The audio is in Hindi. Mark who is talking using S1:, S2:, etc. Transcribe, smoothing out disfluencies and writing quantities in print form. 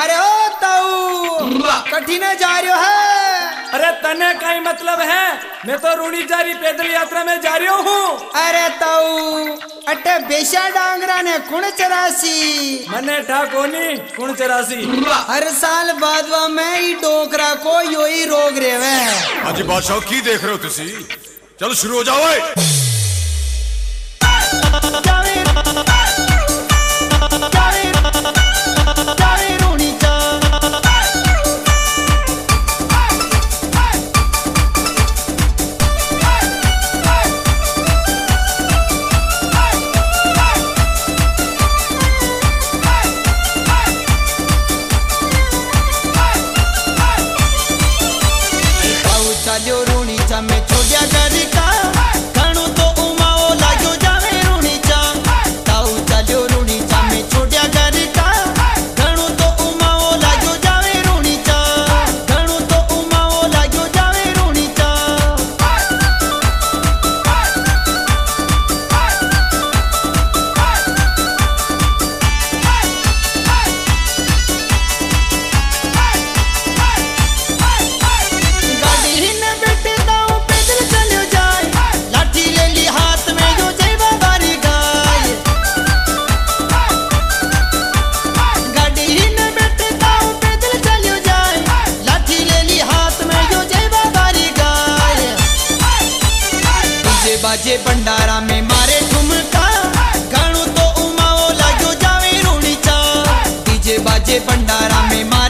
S1: अरे ओ ताऊ कठिन जा रहे है।
S2: अरे तने कई मतलब है, मैं तो रूणी जारी पैदल यात्रा में जा रही हूँ।
S1: अरे ताऊ अटे बेशा डांगरा ने कुण चरासी
S2: मने ठाकोनी कुण चरासी।
S1: हर साल बादवा में ही डोकरा को यो ही रोग रेवे।
S3: हाजी बादशाह की देख रहे हो तुसी? चलो शुरू हो जाओ।
S1: बाजे भंडारा में मारे ठुमका, घणो तो उमाओ लागो जावे रूणी चा। डीजे बाजे भंडारा में